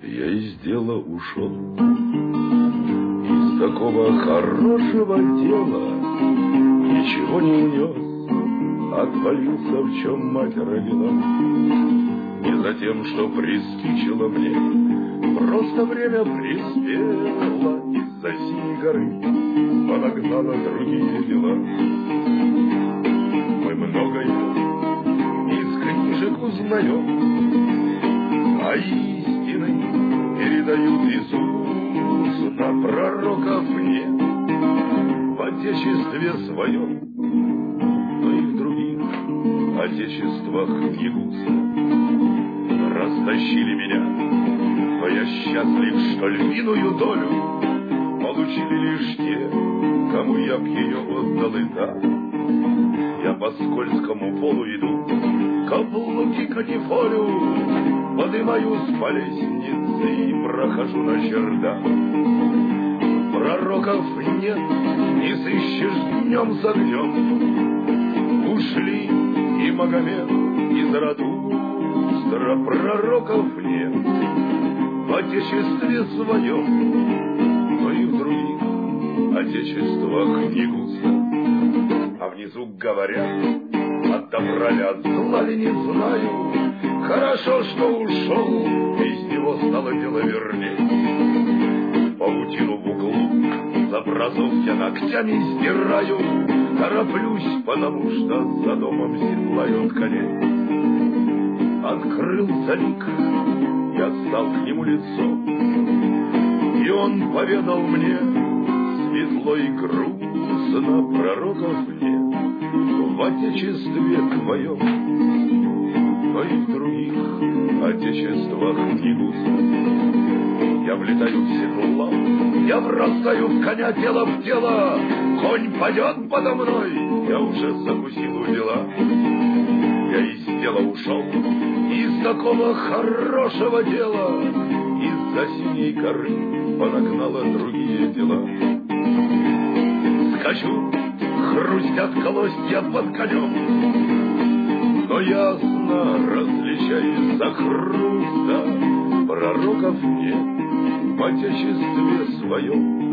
Я из дела ушел, из такого хорошего дела ничего не унес, отвалился, в чем мать родила. Не за тем, что приспичило мне, просто время приспело, из-за синей горы понагнало другие дела. Мы многое из книжек узнаем, а истины передают из уст, на пророков нет в отечестве своем, но и в других отечествах не густо. Растащили меня, но я счастлив, что львиную долю получили лишь те, кому я б ее отдал и так. Я по скользкому полу иду, каблуки канифолю, подымаюсь по лестнице и прохожу на чердак. Пророков нет, не сыщешь днем с огнем. Ушли и Магомед, и Заратустра, пророков нет в отечестве своем, но и в других отечествах не густо. А внизу говорят, от добра ли, от зла ли, не знаю. Хорошо, что ушел, из него стало дело верней. Паутину в углу за бразов я ногтями стираю. Тороплюсь, потому что за домом седлают коней. Открылся лик, я стал к нему лицом, и он поведал мне светло и грустно: пророков нет в отечестве твоем, но и в других отечествах не густо. Я влетаю в седло, я бросаю в коня тело в тело, конь падет подо мной, я уже закусил у дела. Я из дела ушел, из такого хорошего дела, из-за синей горы понагнало другие дела. Скачу, хрустят колосья под конем, но ясно различаю из-за хруста: пророков нет в отечестве своем,